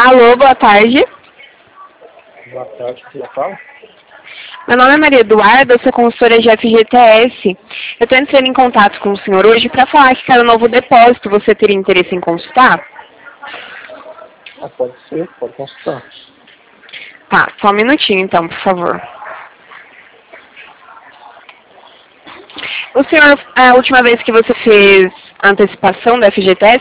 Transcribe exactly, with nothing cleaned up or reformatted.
Alô, boa tarde. Boa tarde, quem fala? Meu nome é Maria Eduarda, eu sou consultora de F G T S. Eu estou entrando em contato com o senhor hoje para falar que cada novo depósito você teria interesse em consultar? Ah, pode ser, pode consultar. Tá, só um minutinho então, por favor. O senhor, a última vez que você fez a antecipação da F G T S,